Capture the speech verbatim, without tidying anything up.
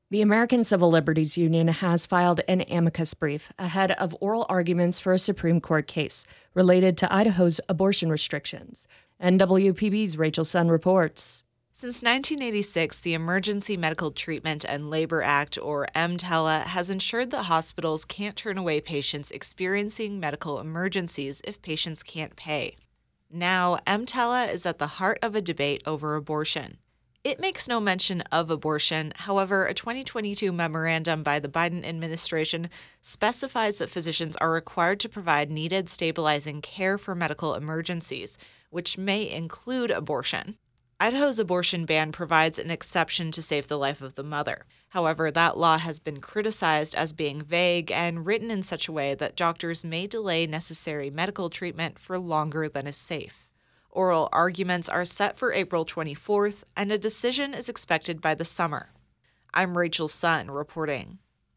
The American Civil Liberties Union has filed an amicus brief ahead of oral arguments for a Supreme Court case related to Idaho's abortion restrictions. N W P B's Rachel Sun reports. Since nineteen eighty-six, the Emergency Medical Treatment and Labor Act, or M T E L A, has ensured that hospitals can't turn away patients experiencing medical emergencies if patients can't pay. Now, M T E L A is at the heart of a debate over abortion. It makes no mention of abortion. However, a twenty twenty-two memorandum by the Biden administration specifies that physicians are required to provide needed stabilizing care for medical emergencies, which may include abortion. Idaho's abortion ban provides an exception to save the life of the mother. However, that law has been criticized as being vague and written in such a way that doctors may delay necessary medical treatment for longer than is safe. Oral arguments are set for April twenty-fourth, and a decision is expected by the summer. I'm Rachel Sun reporting.